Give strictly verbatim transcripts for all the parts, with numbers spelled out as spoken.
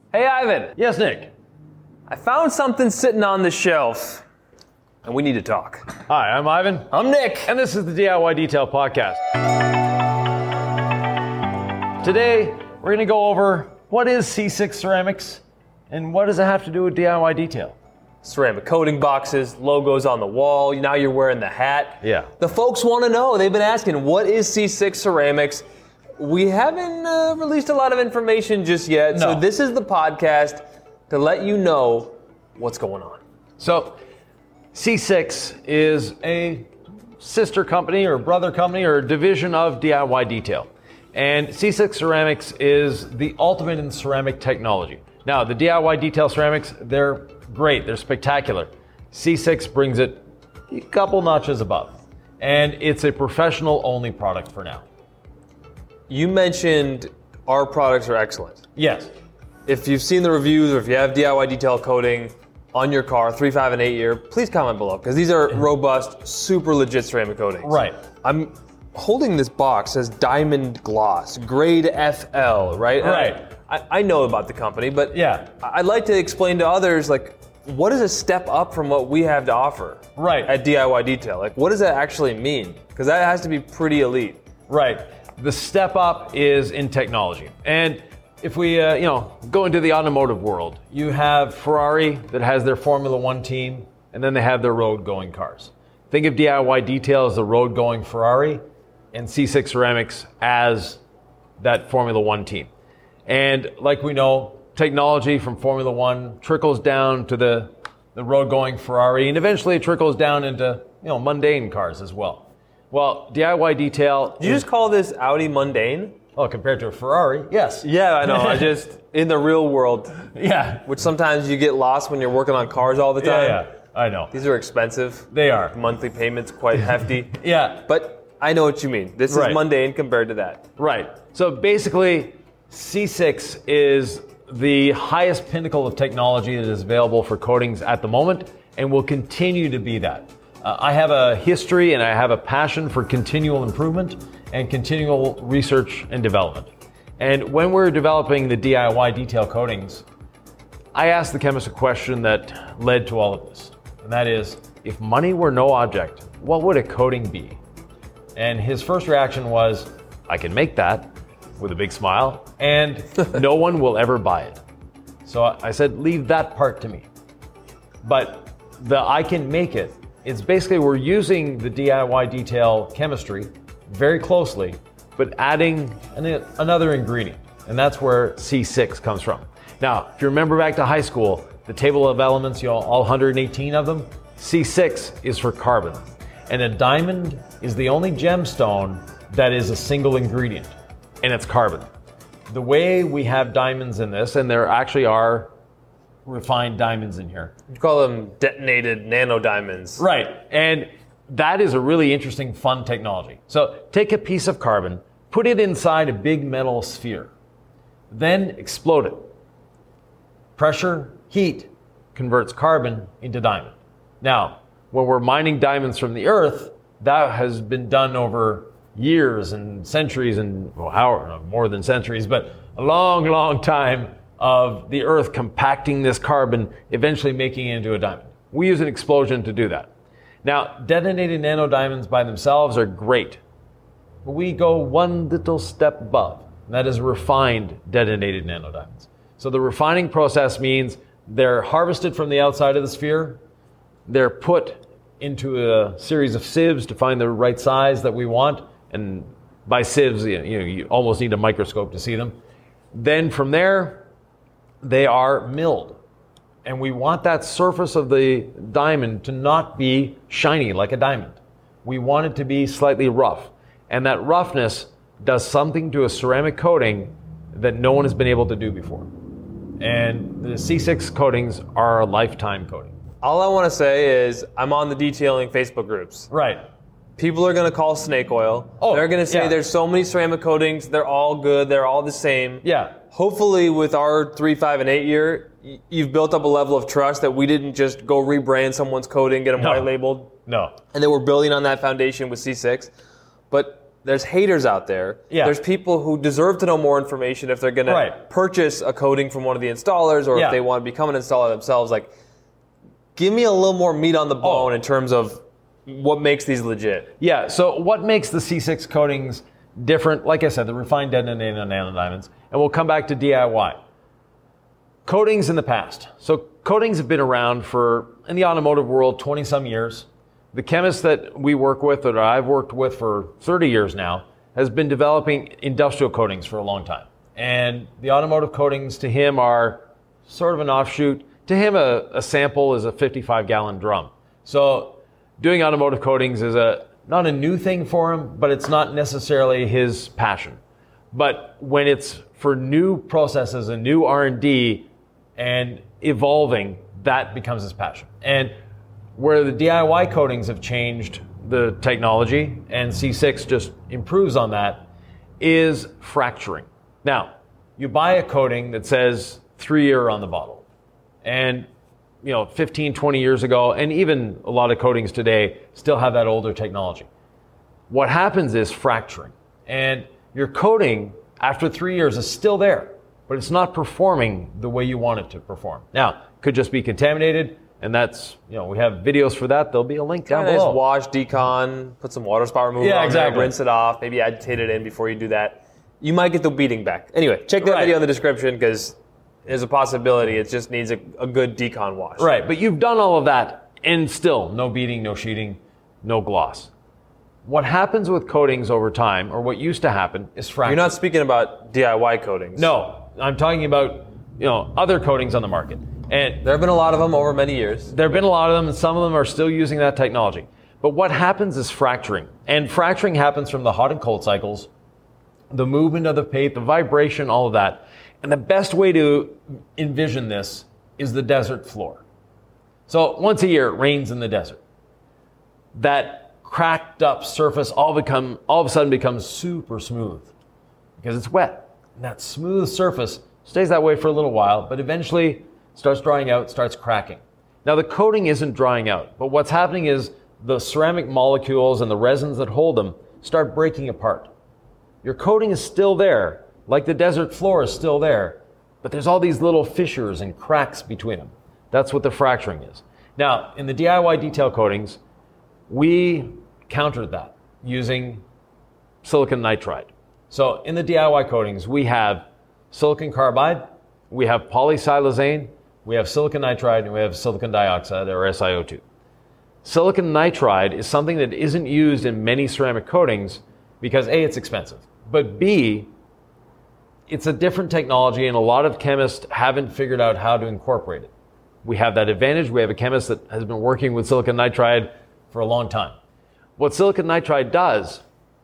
Hey, Ivan. Yes, Nick. I found something sitting on the shelf, and we need to talk. Hi, I'm Ivan. I'm Nick. And this is the D I Y Detail Podcast. Today, we're going to go over what is C six Ceramics and what does it have to do with D I Y detail. Ceramic coating boxes, logos on the wall. Now you're wearing the hat. Yeah. The folks want to know. They've been asking, what is C six Ceramics? We haven't uh, released a lot of information just yet. No. So this is the podcast to let you know what's going on. So, C six is a sister company or brother company or division of D I Y Detail. And C six Ceramics is the ultimate in ceramic technology. Now, the D I Y Detail ceramics, they're great, they're spectacular. C six brings it a couple notches above. And it's a professional only product for now. You mentioned our products are excellent. Yes. If you've seen the reviews or if you have D I Y detail coating on your car, three, five, and eight year, please comment below because these are robust, super legit ceramic coatings. Right. I'm holding this box, says Diamond Gloss, grade F L, right? Right. I, I know about the company, but Yeah. I'd like to explain to others, like, what is a step up from what we have to offer Right. at D I Y Detail? Like, what does that actually mean? Because that has to be pretty elite. Right. The step up is in technology. And if we, uh, you know, go into the automotive world, you have Ferrari that has their Formula One team, and then they have their road-going cars. Think of D I Y Detail as the road-going Ferrari, and C six Ceramics as that Formula One team. And like we know, technology from Formula One trickles down to the, the road-going Ferrari, and eventually it trickles down into, you know, mundane cars as well. Well, D I Y Detail... Did you just call this Audi mundane? Oh, compared to a Ferrari, yes. Yeah, I know. I just, in the real world, Yeah. which sometimes you get lost when you're working on cars all the Yeah, time. yeah. I know. These are expensive. They are. Monthly payments quite hefty. Yeah. But I know what you mean. This Right. is mundane compared to that. Right. So basically, C six is the highest pinnacle of technology that is available for coatings at the moment and will continue to be that. Uh, I have a history and I have a passion for continual improvement and continual research and development. And when we're developing the D I Y detail coatings, I asked the chemist a question that led to all of this. And that is, if money were no object, what would a coating be? And his first reaction was, I can make that, with a big smile, and no one will ever buy it. So I said, leave that part to me. But the I can make it, it's basically we're using the D I Y detail chemistry very closely, but adding an, another ingredient. And that's where C six comes from. Now, if you remember back to high school, the table of elements, you know, all one hundred eighteen of them, C six is for carbon. And a diamond is the only gemstone that is a single ingredient, and it's carbon. The way we have diamonds in this, and there actually are refined diamonds in here. You call them detonated nano diamonds. Right, and that is a really interesting, fun technology. So take a piece of carbon, put it inside a big metal sphere, then explode it. Pressure, heat, converts carbon into diamond. Now, when we're mining diamonds from the earth, that has been done over years and centuries and, well, how, more than centuries, but a long, long time of the earth compacting this carbon, eventually making it into a diamond. We use an explosion to do that. Now, detonated nanodiamonds by themselves are great, but we go one little step above, and that is refined detonated nanodiamonds. So the refining process means they're harvested from the outside of the sphere, they're put into a series of sieves to find the right size that we want, and by sieves, you know, you almost need a microscope to see them. Then from there, they are milled. And we want that surface of the diamond to not be shiny like a diamond. We want it to be slightly rough. And that roughness does something to a ceramic coating that no one has been able to do before. And the C six coatings are a lifetime coating. All I want to say is I'm on the detailing Facebook groups. Right. People are going to call snake oil. Oh, they're going to say yeah. there's so many ceramic coatings. They're all good. They're all the same. Yeah. Hopefully with our three, five, and eight year, y- you've built up a level of trust that we didn't just go rebrand someone's coating, get them No. white labeled, No. and then we're building on that foundation with C six. But there's haters out there. Yeah. There's people who deserve to know more information if they're going Right. to purchase a coating from one of the installers or Yeah. if they want to become an installer themselves. Like, give me a little more meat on the bone Oh. in terms of what makes these legit. Yeah, so what makes the C six coatings different? Like I said, the refined detonated nanodiamonds. And we'll come back to D I Y. Coatings in the past. So coatings have been around for, in the automotive world, twenty some years. The chemist that we work with, that I've worked with for thirty years now, has been developing industrial coatings for a long time. And the automotive coatings to him are sort of an offshoot. To him, a, a sample is a fifty-five gallon drum. So doing automotive coatings is a not a new thing for him, but it's not necessarily his passion. But when it's for new processes and new R and D and evolving, that becomes his passion. And where the D I Y coatings have changed the technology, and C six just improves on that, is fracturing. Now, you buy a coating that says three year on the bottle. And you know, fifteen, twenty years ago, and even a lot of coatings today still have that older technology. What happens is fracturing. And your coating, after three years, is still there, but it's not performing the way you want it to perform. Now, could just be contaminated, and that's, you know, we have videos for that. There'll be a link down Kinda below. Just wash, decon, put some water spot remover Yeah, on exactly. there, rinse it off, maybe agitate it in before you do that. You might get the beating back. Anyway, check that Right. video in the description because there's a possibility it just needs a, a good decon wash. Right, but you've done all of that, and still, no beating, no sheeting, no gloss. What happens with coatings over time, or what used to happen, is fracturing. You're not speaking about D I Y coatings. No, I'm talking about, you know, other coatings on the market. And There have been a lot of them over many years. there have been a lot of them, and some of them are still using that technology. But what happens is fracturing. And fracturing happens from the hot and cold cycles, the movement of the paint, the vibration, all of that. And the best way to envision this is the desert floor. So once a year, it rains in the desert. That cracked up surface all become all of a sudden becomes super smooth because it's wet. And that smooth surface stays that way for a little while, but eventually starts drying out, starts cracking. Now the coating isn't drying out, but what's happening is the ceramic molecules and the resins that hold them start breaking apart. Your coating is still there, like the desert floor is still there, but there's all these little fissures and cracks between them. That's what the fracturing is. Now, in the D I Y detail coatings, we countered that using silicon nitride. So in the D I Y coatings, we have silicon carbide, we have polysilazane, we have silicon nitride, and we have silicon dioxide, or S i O two. Silicon nitride is something that isn't used in many ceramic coatings because A, it's expensive, but B, it's a different technology and a lot of chemists haven't figured out how to incorporate it. We have that advantage. We have a chemist that has been working with silicon nitride for a long time. What silicon nitride does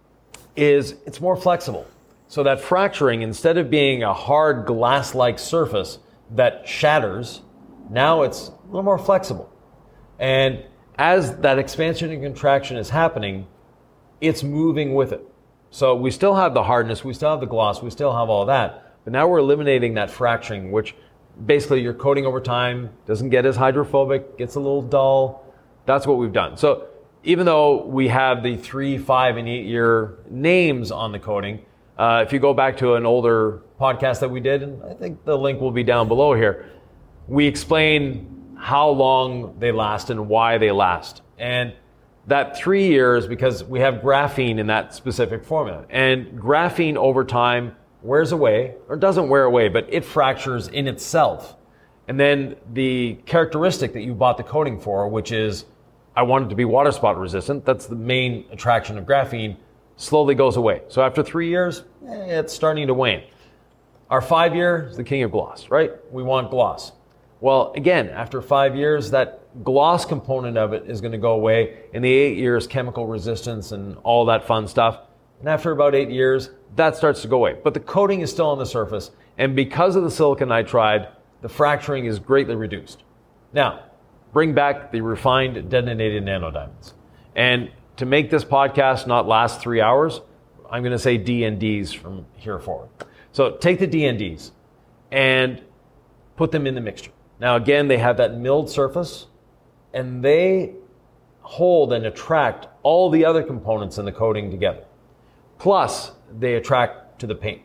is it's more flexible. So that fracturing, instead of being a hard glass-like surface that shatters, now it's a little more flexible. And as that expansion and contraction is happening, it's moving with it. So we still have the hardness, we still have the gloss, we still have all that, but now we're eliminating that fracturing, which basically your coating over time doesn't get as hydrophobic, gets a little dull. That's what we've done. So even though we have the three, five, and eight year names on the coating, uh, if you go back to an older podcast that we did, and I think the link will be down below here, we explain how long they last and why they last. And that three years, because we have graphene in that specific formula. And graphene over time wears away, or doesn't wear away, but it fractures in itself. And then the characteristic that you bought the coating for, which is, I want it to be water spot resistant, that's the main attraction of graphene, slowly goes away. So after three years, eh, it's starting to wane. Our five year is the king of gloss, right? We want gloss. Well, again, after five years, that gloss component of it is going to go away. In the eight years, chemical resistance and all that fun stuff. And after about eight years, that starts to go away. But the coating is still on the surface. And because of the silicon nitride, the fracturing is greatly reduced. Now, bring back the refined detonated nanodiamonds. And to make this podcast not last three hours, I'm going to say D N Ds from here forward. So take the D N Ds and put them in the mixture. Now again, they have that milled surface and they hold and attract all the other components in the coating together. plus they attract to the paint.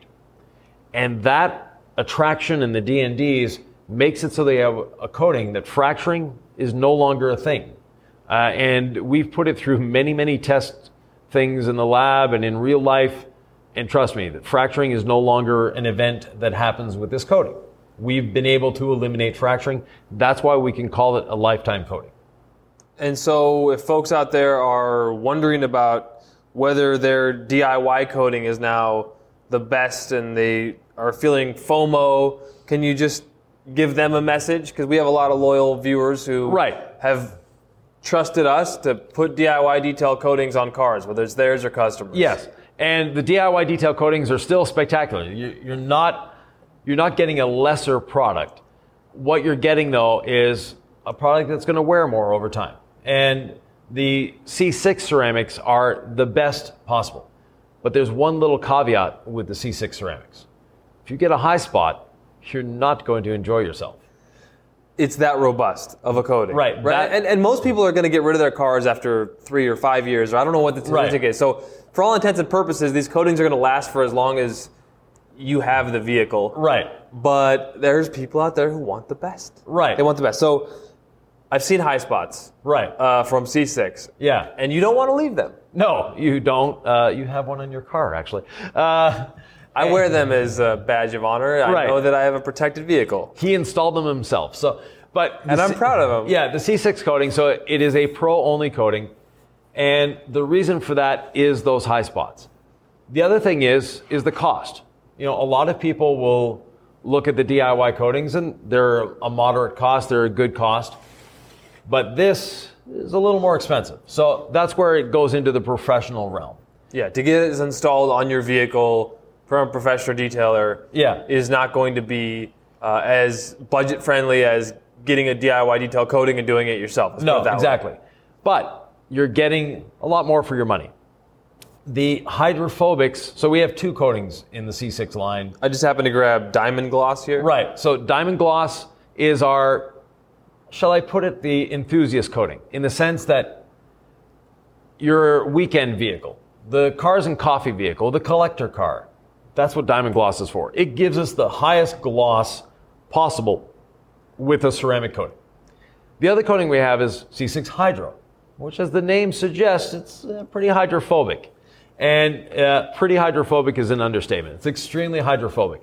And that attraction in the D N Ds makes it so they have a coating that fracturing is no longer a thing. Uh, and we've put it through many, many test things in the lab and in real life. And trust me, that fracturing is no longer an event that happens with this coating. We've been able to eliminate fracturing. That's why we can call it a lifetime coating. And so if folks out there are wondering about whether their D I Y coating is now the best and they are feeling FOMO, can you just give them a message? Because we have a lot of loyal viewers who right. have trusted us to put D I Y detail coatings on cars, whether it's theirs or customers. Yes, and the D I Y detail coatings are still spectacular. You're not, you're not getting a lesser product. What you're getting, though, is a product that's going to wear more over time. And the C six ceramics are the best possible. But there's one little caveat with the C six ceramics. If you get a high spot, you're not going to enjoy yourself. It's that robust of a coating. Right. Right. That, and, and most people are going to get rid of their cars after three or five years, or I don't know what the statistic right. is. So for all intents and purposes, these coatings are going to last for as long as you have the vehicle. Right. But there's people out there who want the best. Right. They want the best. So I've seen high spots. Right. Uh, from C six. Yeah. And you don't want to leave them. No, you don't. Uh, you have one in your car, actually. Uh, I wear them as a badge of honor. I right. know that I have a protected vehicle. He installed them himself. So, but and I'm C- proud of him. Yeah, the C six coating. So it is a pro-only coating, and the reason for that is those high spots. The other thing is is the cost. You know, a lot of people will look at the D I Y coatings, and they're a moderate cost. They're a good cost, but this is a little more expensive. So that's where it goes into the professional realm. Yeah, to get it installed on your vehicle from a professional detailer yeah. is not going to be uh, as budget friendly as getting a D I Y detail coating and doing it yourself. Let's no, put it that exactly. way. But you're getting a lot more for your money. The hydrophobics, so we have two coatings in the C six line. I just happened to grab Diamond Gloss here. Right, so Diamond Gloss is our, shall I put it, the enthusiast coating, in the sense that your weekend vehicle, the cars and coffee vehicle, the collector car, that's what Diamond Gloss is for. It gives us the highest gloss possible with a ceramic coating. The other coating we have is C six Hydro, which, as the name suggests, it's uh, pretty hydrophobic. And uh, pretty hydrophobic is an understatement. It's extremely hydrophobic.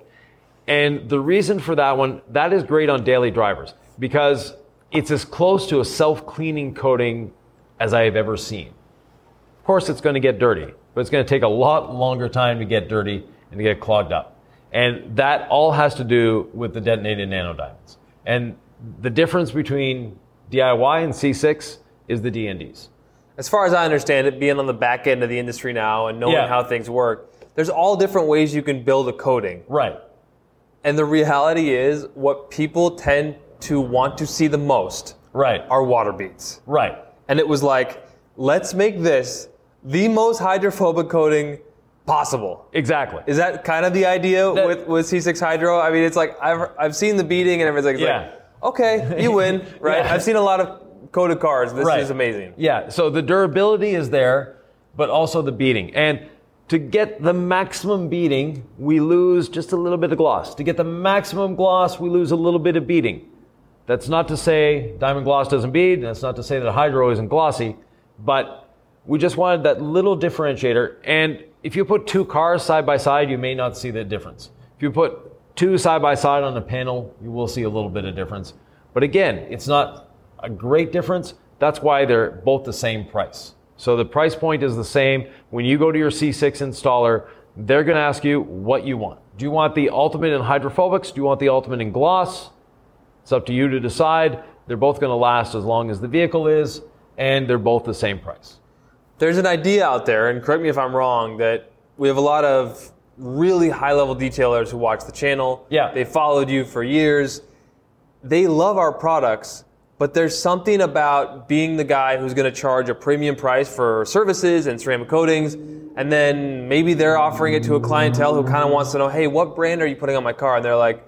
And the reason for that one, that is great on daily drivers because it's as close to a self-cleaning coating as I have ever seen. Of course, it's going to get dirty, but it's going to take a lot longer time to get dirty and to get clogged up. And that all has to do with the detonated nanodiamonds. And the difference between D I Y and C six is the D N Ds. As far as I understand it, being on the back end of the industry now and knowing yeah. how things work, there's all different ways you can build a coating. Right. And the reality is what people tend to want to see the most right. are water beads. Right. And it was like, let's make this the most hydrophobic coating possible. Exactly. Is that kind of the idea that, with, with C six Hydro? I mean, it's like, I've I've seen the beading and everything's like, yeah. like, okay, you win, right? yeah. I've seen a lot of coated cars. This right. is amazing. Yeah, so the durability is there, but also the beading. And to get the maximum beading, we lose just a little bit of gloss. To get the maximum gloss, we lose a little bit of beading. That's not to say Diamond Gloss doesn't bead. That's not to say that Hydro isn't glossy, but we just wanted that little differentiator. And if you put two cars side by side, you may not see the difference. If you put two side by side on a panel, you will see a little bit of difference. But again, it's not a great difference. That's why they're both the same price. So the price point is the same. When you go to your C six installer, they're going to ask you what you want. Do you want the ultimate in hydrophobics? Do you want the ultimate in gloss? It's up to you to decide. They're both going to last as long as the vehicle is, and they're both the same price. There's an idea out there, and correct me if I'm wrong, that we have a lot of really high-level detailers who watch the channel. Yeah. They followed you for years. They love our products, but there's something about being the guy who's going to charge a premium price for services and ceramic coatings, and then maybe they're offering it to a clientele who kind of wants to know, hey, what brand are you putting on my car? And they're like,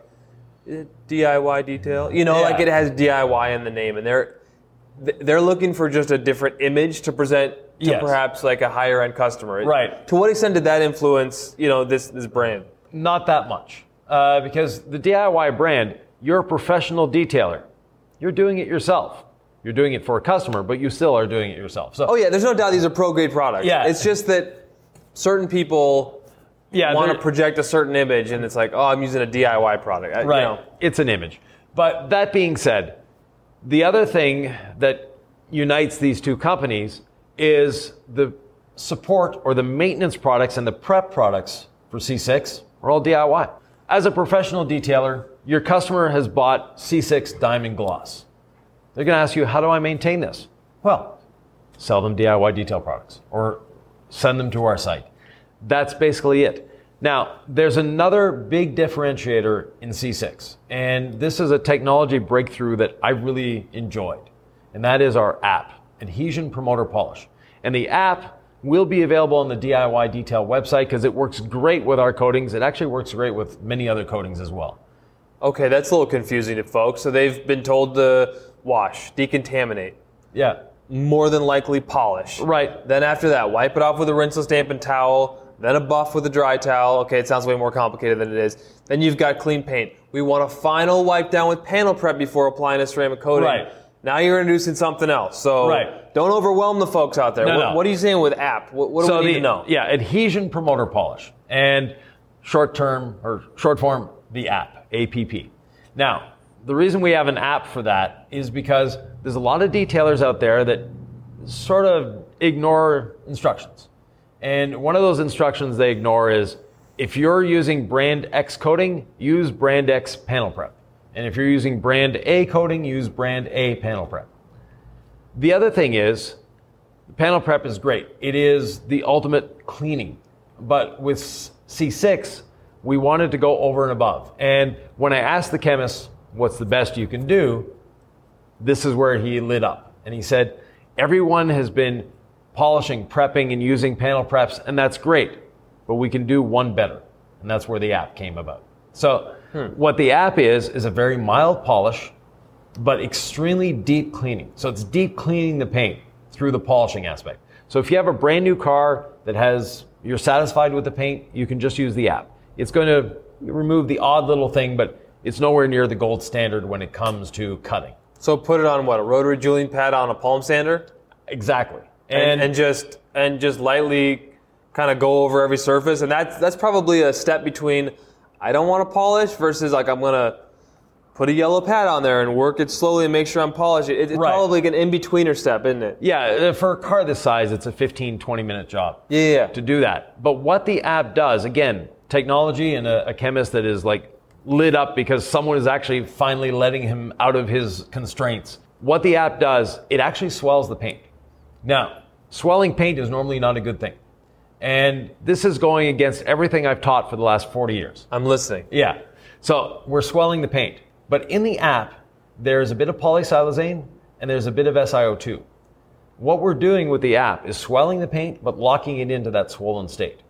D I Y detail. You know, yeah. like it has D I Y in the name, and they're they're looking for just a different image to present to Yes. perhaps like a higher end customer. Right. To what extent did that influence, you know, this this brand? Not that much. Uh, because the D I Y brand, you're a professional detailer. You're doing it yourself. You're doing it for a customer, but you still are doing it yourself. So, Oh yeah, there's no doubt these are pro grade products. Yeah. It's just that certain people yeah, want to they're- project a certain image, and it's like, oh, I'm using a D I Y product. I- you Right. know. It's an image. But that being said, the other thing that unites these two companies is the support or the maintenance products and the prep products for C six are all D I Y. As a professional detailer, your customer has bought C six Diamond Gloss. They're going to ask you, how do I maintain this? Well, sell them D I Y detail products or send them to our site. That's basically it. Now, there's another big differentiator in C six, and this is a technology breakthrough that I really enjoyed, and that is our app, Adhesion Promoter Polish. And the app will be available on the D I Y Detail website because it works great with our coatings. It actually works great with many other coatings as well. Okay, that's a little confusing to folks. So they've been told to wash, decontaminate, Yeah, more than likely polish. right. Then after that, wipe it off with a rinseless dampened towel, then a buff with a dry towel. Okay, it sounds way more complicated than it is. Then you've got clean paint. We want a final wipe down with panel prep before applying a ceramic coating. Right. Now you're introducing something else. So Right. don't overwhelm the folks out there. No, what, no. what are you saying with app? What, what do So we need the, to know? Yeah, Adhesion Promoter Polish. And short term, or short form, the app, A P P. Now, the reason we have an app for that is because there's a lot of detailers out there that sort of ignore instructions. And one of those instructions they ignore is, if you're using brand X coating, use brand X panel prep. And if you're using brand A coating, use brand A panel prep. The other thing is, panel prep is great. It is the ultimate cleaning. But with C six, we wanted to go over and above. And when I asked the chemist, what's the best you can do, this is where he lit up. And he said, everyone has been polishing, prepping, and using panel preps, and that's great. But we can do one better. And that's where the app came about. So hmm. what the app is, is a very mild polish, but extremely deep cleaning. So it's deep cleaning the paint through the polishing aspect. So if you have a brand new car that has, you're satisfied with the paint, you can just use the app. It's going to remove the odd little thing, but it's nowhere near the gold standard when it comes to cutting. So put it on what, a rotary julienne pad on a palm sander? Exactly. And, And, and just and just lightly kind of go over every surface. And that's that's probably a step between I don't want to polish versus like I'm going to put a yellow pad on there and work it slowly and make sure I'm polishing. It, it's Right. probably like an in-betweener step, isn't it? yeah, for a car this size, it's a fifteen, twenty minute job. Yeah, yeah, yeah. To do that. But what the app does, again, technology and a, a chemist that is like lit up because someone is actually finally letting him out of his constraints. What the app does, it actually swells the paint. Now, swelling paint is normally not a good thing. And this is going against everything I've taught for the last forty years. I'm listening. Yeah. So we're swelling the paint. But in the app, there's a bit of polysiloxane and there's a bit of S i O two. What we're doing with the app is swelling the paint, but locking it into that swollen state.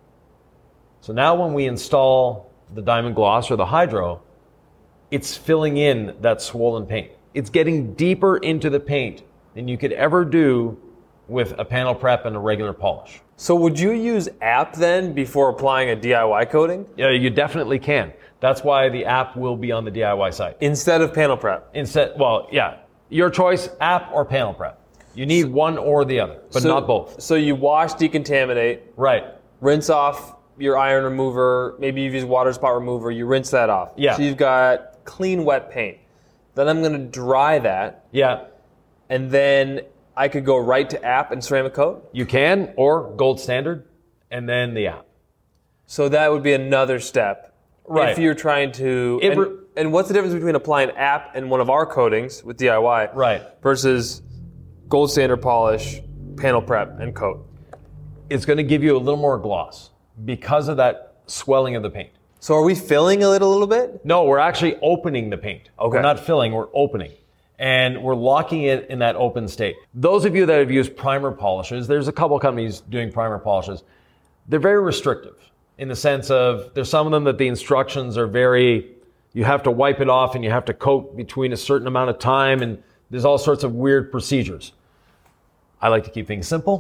So now when we install the Diamond Gloss or the Hydro, it's filling in that swollen paint. It's getting deeper into the paint than you could ever do with a panel prep and a regular polish. So would you use app then before applying a D I Y coating Yeah, you definitely can. That's why the app will be on the D I Y site. instead of panel prep? Instead, well, yeah, your choice, app or panel prep. You need one or the other, but So- not both. So you wash, decontaminate, Right. rinse off your iron remover, maybe you've used water spot remover, you rinse that off. Yeah. So you've got clean, wet paint. Then I'm going to dry that, Yeah, and then I could go right to app and ceramic coat. you can, or gold standard, and then the app. So that would be another step. Right. If you're trying to... It And, re- and what's the difference between applying app and one of our coatings with D I Y Right. versus gold standard polish, panel prep, and coat? It's going to give you a little more gloss because of that swelling of the paint. So are we filling it a little bit? No, we're actually opening the paint. Okay. We're not filling, we're opening. And we're locking it in that open state. Those of you that have used primer polishes, there's a couple companies doing primer polishes. They're very restrictive in the sense of there's some of them that the instructions are very, you have to wipe it off and you have to coat between a certain amount of time and there's all sorts of weird procedures. I like to keep things simple.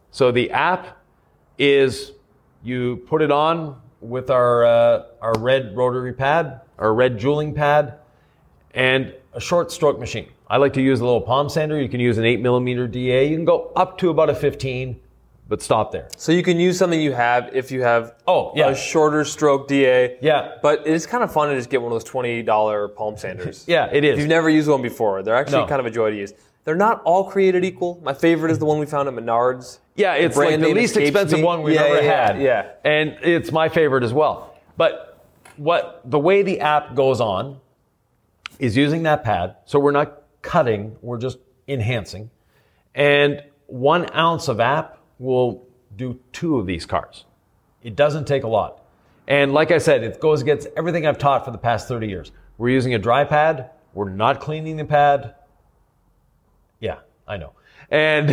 So the app is, you put it on with our uh, our red rotary pad, our red jeweling pad, and a short stroke machine. I like to use a little palm sander. You can use an eight millimeter D A. You can go up to about a fifteen, but stop there. So you can use something you have if you have oh, yeah. a shorter stroke D A. Yeah. But it's kind of fun to just get one of those twenty dollars palm sanders. Yeah, it is. If you've never used one before, they're actually No. kind of a joy to use. They're not all created equal. My favorite is the one we found at Menards. Yeah, it's brand like the name least escapes expensive me. one we've Yeah, ever yeah, had. yeah. And it's my favorite as well. But what the way the app goes on is using that pad. So we're not cutting, we're just enhancing. And one ounce of app will do two of these cars. It doesn't take a lot. And like I said, it goes against everything I've taught for the past thirty years. We're using a dry pad. We're not cleaning the pad. Yeah, I know. And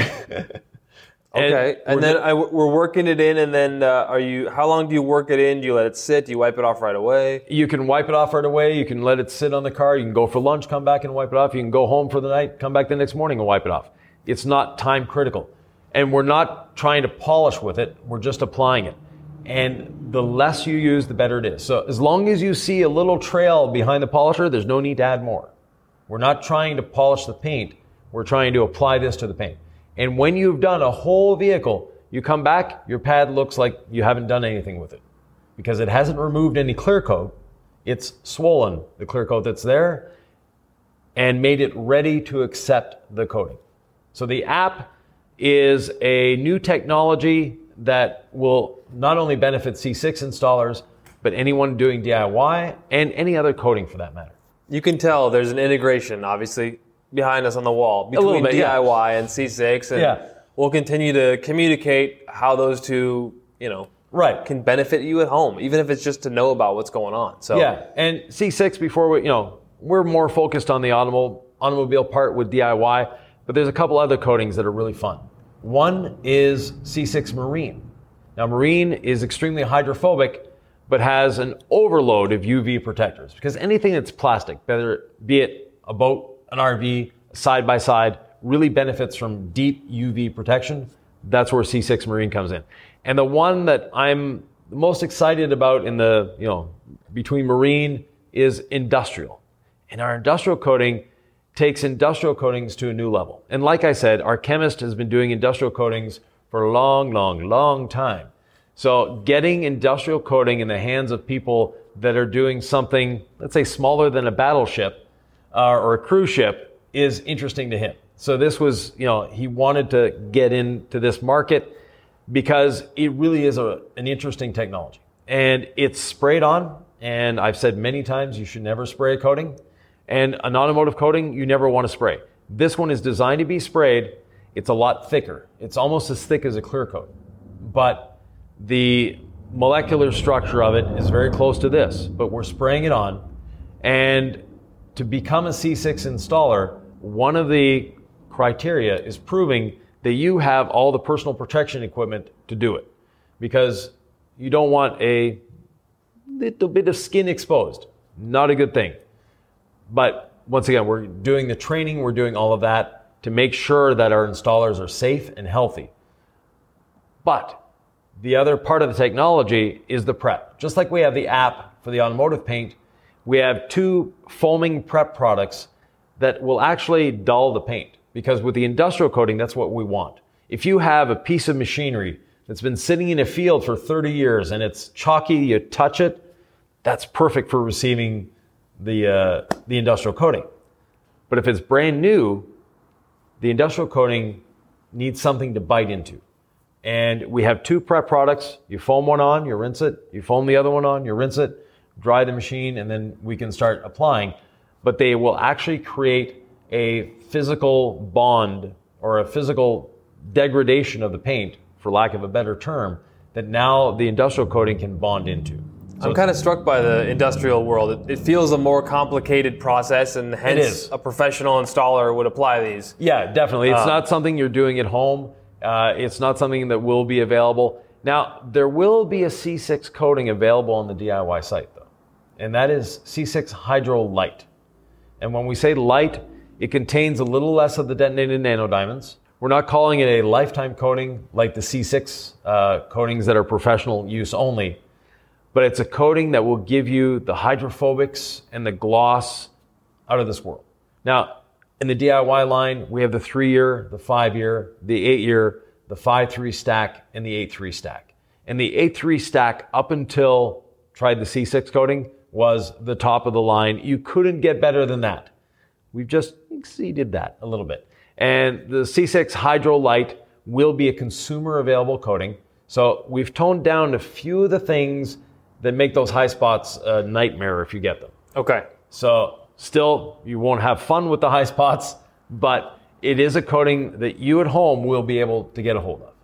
okay, and, and then I, we're working it in, and then uh, are you? How long do you work it in? Do you let it sit? Do you wipe it off right away? You can wipe it off right away. You can let it sit on the car. You can go for lunch, come back and wipe it off. You can go home for the night, come back the next morning and wipe it off. It's not time critical. And we're not trying to polish with it. We're just applying it. And the less you use, the better it is. So as long as you see a little trail behind the polisher, there's no need to add more. We're not trying to polish the paint. We're trying to apply this to the paint. And when you've done a whole vehicle, you come back, your pad looks like you haven't done anything with it because it hasn't removed any clear coat. It's swollen the clear coat that's there and made it ready to accept the coating. So the app is a new technology that will not only benefit C six installers, but anyone doing D I Y and any other coating for that matter. You can tell there's an integration, obviously, behind us on the wall between bit, D I Y yeah. and C six, and Yeah. we'll continue to communicate how those two, you know, Right. can benefit you at home, even if it's just to know about what's going on. So Yeah, and C six before we, you know, we're more focused on the automobile automobile part with D I Y, but there's a couple other coatings that are really fun. One is C six Marine. Now, Marine is extremely hydrophobic, but has an overload of U V protectors because anything that's plastic, whether be it a boat, an R V, side by side, really benefits from deep U V protection. That's where C six Marine comes in. And the one that I'm the most excited about in the, you know, between Marine is industrial. And our industrial coating takes industrial coatings to a new level. And like I said, our chemist has been doing industrial coatings for a long, long, long time. So getting industrial coating in the hands of people that are doing something, let's say smaller than a battleship uh, or a cruise ship is interesting to him. So this was, you know, he wanted to get into this market because it really is a, an interesting technology. And it's sprayed on, and I've said many times you should never spray a coating. And an automotive coating, you never want to spray. This one is designed to be sprayed. It's a lot thicker. It's almost as thick as a clear coat. But the molecular structure of it is very close to this. But we're spraying it on. And to become a C six installer, one of the criteria is proving that you have all the personal protection equipment to do it. Because you don't want a little bit of skin exposed. Not a good thing. But once again, we're doing the training, we're doing all of that to make sure that our installers are safe and healthy. But the other part of the technology is the prep. Just like we have the app for the automotive paint, we have two foaming prep products that will actually dull the paint. Because with the industrial coating, that's what we want. If you have a piece of machinery that's been sitting in a field for thirty years and it's chalky, you touch it, that's perfect for receiving the uh, the industrial coating. But if it's brand new, the industrial coating needs something to bite into. And we have two prep products. You foam one on, you rinse it. You foam the other one on, you rinse it, dry the machine, and then we can start applying. But they will actually create a physical bond or a physical degradation of the paint, for lack of a better term, that now the industrial coating can bond into. So I'm kind of struck by the industrial world. It, it feels a more complicated process, and hence a professional installer would apply these. Yeah, definitely. It's Uh, not something you're doing at home. Uh, it's not something that will be available. Now, there will be a C six coating available on the D I Y site, though, and that is C six Hydro Light. And when we say light, it contains a little less of the detonated nanodiamonds, We're not calling it a lifetime coating like the C six uh, coatings that are professional use only, but it's a coating that will give you the hydrophobics and the gloss out of this world. Now, in the D I Y line, we have the three-year, the five-year, the eight-year, the five three stack, and the eight three stack. And the eight three stack, up until tried the C six coating, was the top of the line. You couldn't get better than that. We've just exceeded that a little bit. And the C six Hydro Light will be a consumer available coating. So we've toned down a few of the things that make those high spots a nightmare if you get them. Okay. So still, you won't have fun with the high spots, but it is a coating that you at home will be able to get a hold of.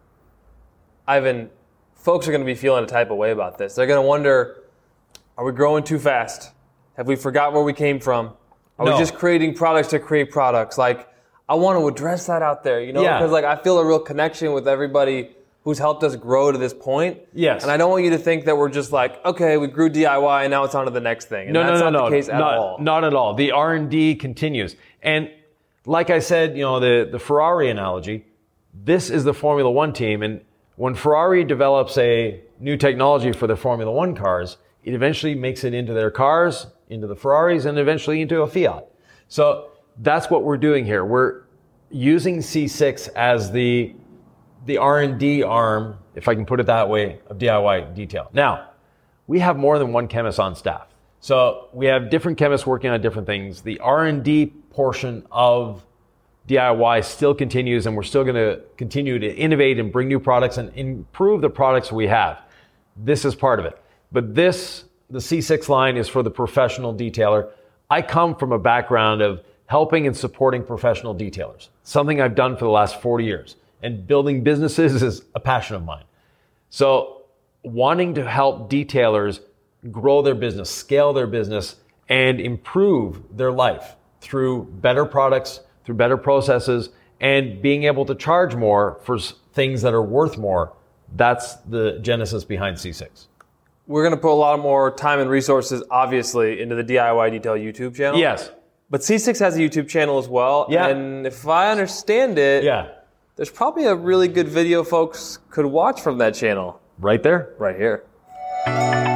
Ivan, folks are going to be feeling a type of way about this. They're going to wonder, are we growing too fast? Have we forgot where we came from? Are No. we just creating products to create products? Like, I want to address that out there, you know, Yeah. because like I feel a real connection with everybody who's helped us grow to this point. Yes. And I don't want you to think that we're just like, okay, we grew D I Y and now it's on to the next thing. And No, that's no, no, not no, the case at not, all. not at all. The R and D continues. And like I said, you know, the, the Ferrari analogy, this is the Formula One team. And when Ferrari develops a new technology for their Formula One cars, it eventually makes it into their cars, into the Ferraris, and eventually into a Fiat. So that's what we're doing here. We're using C six as the the R and D arm, if I can put it that way, of D I Y detail. Now, we have more than one chemist on staff. So we have different chemists working on different things. The R and D portion of D I Y still continues, and we're still going to continue to innovate and bring new products and improve the products we have. This is part of it. But this, the C six line, is for the professional detailer. I come from a background of helping and supporting professional detailers, something I've done for the last forty years. And building businesses is a passion of mine. So wanting to help detailers grow their business, scale their business, and improve their life through better products, through better processes, and being able to charge more for things that are worth more, that's the genesis behind C six. We're going to put a lot more time and resources, obviously, into the D I Y Detail YouTube channel. Yes. But C six has a YouTube channel as well. Yeah. And if I understand it, Yeah. there's probably a really good video folks could watch from that channel. Right there. Right here.